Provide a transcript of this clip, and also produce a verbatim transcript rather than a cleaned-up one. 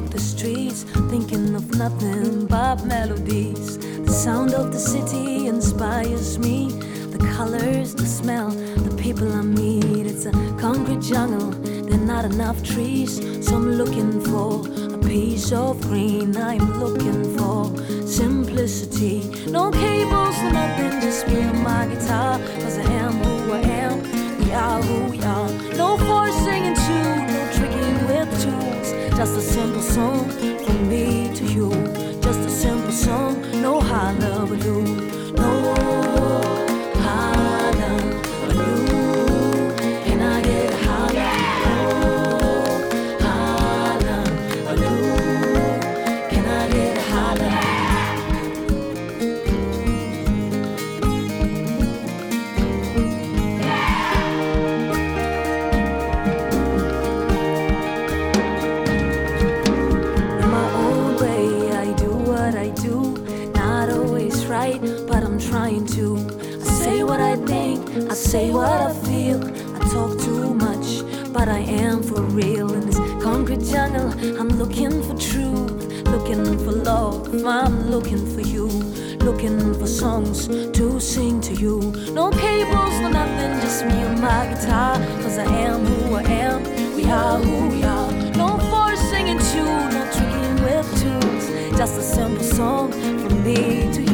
walk the streets, thinking of nothing but melodies. The sound of the city inspires me. The colors, the smell, the people I meet. It's a concrete jungle, there are not enough trees, so I'm looking for a piece of green. I'm looking for simplicity. No cables, no nothing, just me and my guitar. Cause I am who I am, we are who we are. No forcing into, no tricking with tools. Just a simple song from me to you. Just a simple song, no hullabaloo. No hullabaloo. Can I get a hullabaloo? Hullabaloo. Can I get a hullabaloo? Right, but I'm trying to. I say what I think, I say what I feel. I talk too much, but I am for real. In this concrete jungle, I'm looking for truth, looking for love, I'm looking for you, looking for songs to sing to you. No cables, no nothing, just me and my guitar. Cause I am who I am, we are who we are. No forcing into, no tricking with tunes. Just a simple song from me to you.